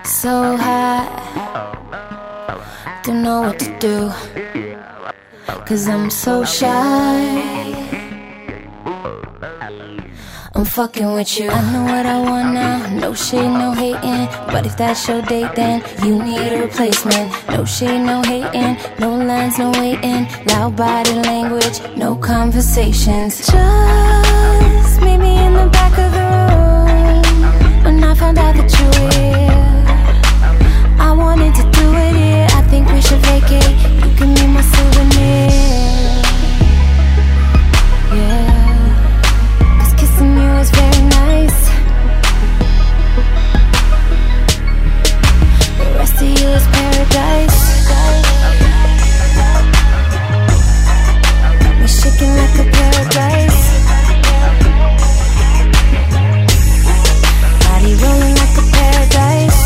So high, don't know what to do, 'cause I'm so shy. I'm fucking with you. I know what I want now. No shade, no hating. But if that's your date, then you need a replacement. No shade, no hating. No lines, no waiting. Loud body language, no conversations. Just meet me in the back of the room when I found out that you were here. I wanted to do it here. I think we should vacate. You can be my souvenir. Yeah. You is very nice. The rest of you is paradise. Got me shaking like a paradise. Body rolling like a paradise.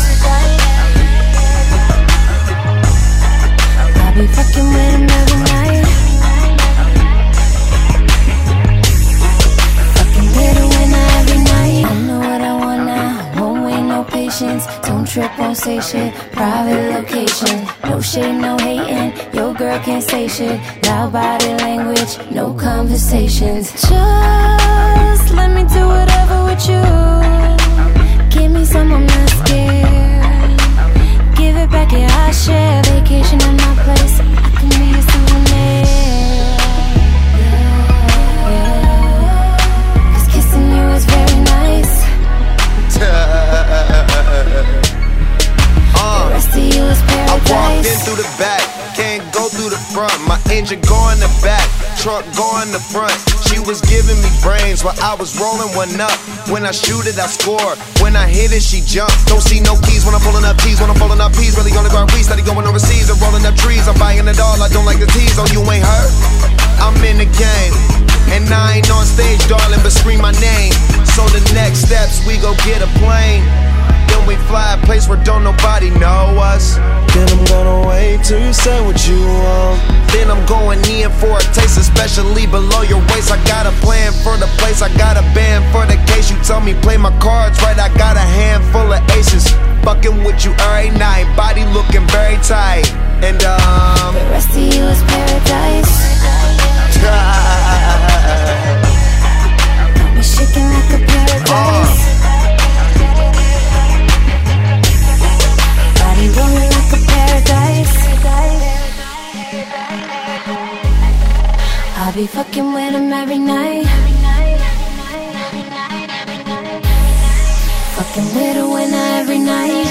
I'll be fucking with him every night. I know what I want now, won't wait, no patience. Don't trip, won't say shit, private location. No shade, no hating, your girl can't say shit. Loud body language, no conversations. Just let me do whatever with you. Give me some, I'm not scared. Give it back, yeah, I share. Vacation in my place, I can be a souvenir. Very nice. The rest of you is paradise. I walked in through the back, can't go through the front. My engine going the back, truck going the front. She was giving me brains while I was rolling one up. When I shoot it, I score. When I hit it, she jump. Don't see no keys when I'm pulling up keys. When I'm pulling up peas, really gonna go reach. Steady going overseas and rolling up trees. I'm buying it all. I don't like the tease. Oh, you ain't hurt? I'm in the game. And I ain't on stage, darling, but scream my name. So the next steps, we go get a plane. Then we fly a place where don't nobody know us. Then I'm gonna wait till you say what you want. Then I'm going in for a taste, especially below your waist. I got a plan for the place, I got a band for the case. You tell me play my cards right, I got a handful of aces. Fucking with you every night, body looking very tight. And the rest of you is paradise. Got me shaking like a paradise. Body rolling like a paradise. I'll be fucking with him every night. Fucking with a winner every night.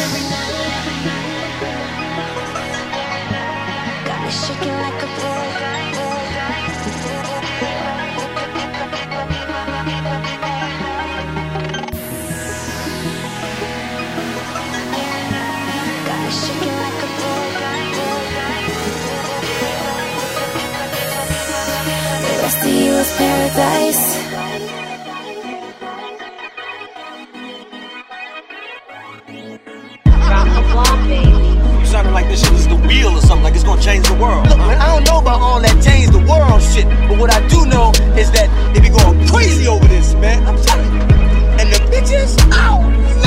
Got me shaking like a paradise. The rest of you is paradise. Sounding like this shit is the wheel or something, like it's gonna change the world. Look, man, I don't know about all that change the world shit, but what I do know is that they be going crazy over this, man. I'm telling you. And the bitches, ow!